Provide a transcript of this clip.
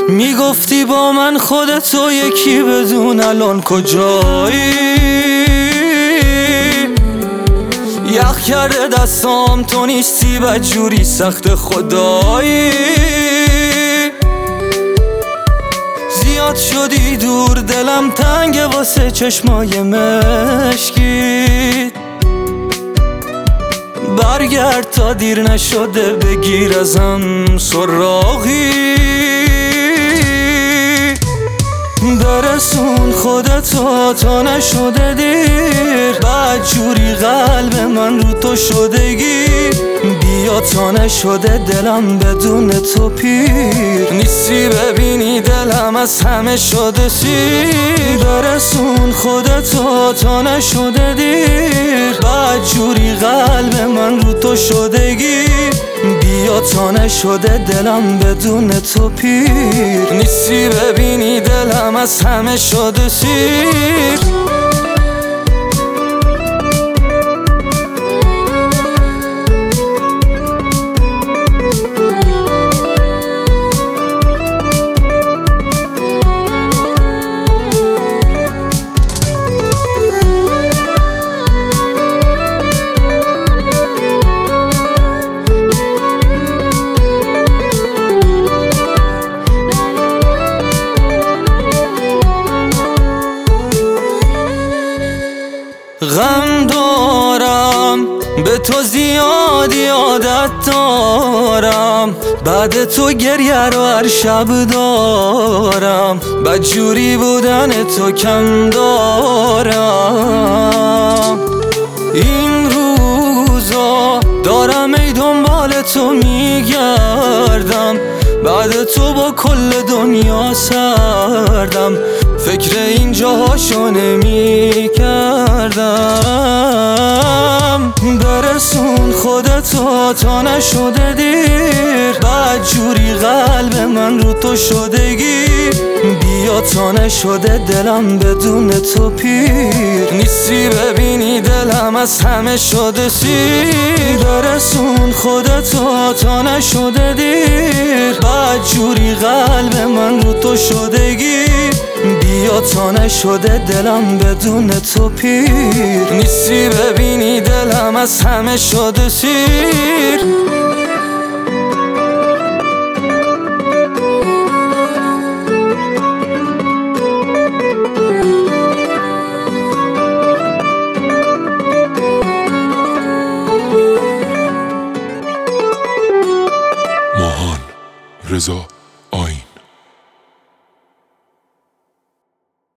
میگفتی با من خودتو یکی بدون الان کجایی؟ یخ کرده دستام تو نیستی بدجوری سخت خدایی. زیاد شدی دور دلم تنگه واسه چشمای مشکید. برگرد تا دیر نشده بگیر ازم سراغی. برسون خودتو تا نشده دیر. بدجوری قلب من رو تو شدگی. بیا تا نشده دلم بدون تو پیر. نیستی ببینی دلم از همه شده سیر. برسون خودتو تا نشده دیر. بدجوری قلب من رو تو شدگی. بیا تا نشده دلم بدون تو پیر. نیستی ببینی دلم از همه شده سیر. غم دارم به تو زیادی عادت دارم. بعد تو گریه رو هر شب دارم. بدجوری بودن تو کم دارم. این روزا دارم ای دنبال تو میگردم. بعد تو با کل دنیا سردم. فکر این جاهاشو نمی کردم. برسون خودتو تا نشده دیر. بدجوری قلب من رو تو شدگی. بیا تا نشده دلم بدون تو پیر. نیستی ببینی دلم از همه شده سیر. برسون خودتو تا نشده دیر. بدجوری قلب من رو تو شدگی. بیا تا نشده دلم بدون تو پیر. نیستی ببینی دلم از همه شده سیر. ماهان رضا آیین.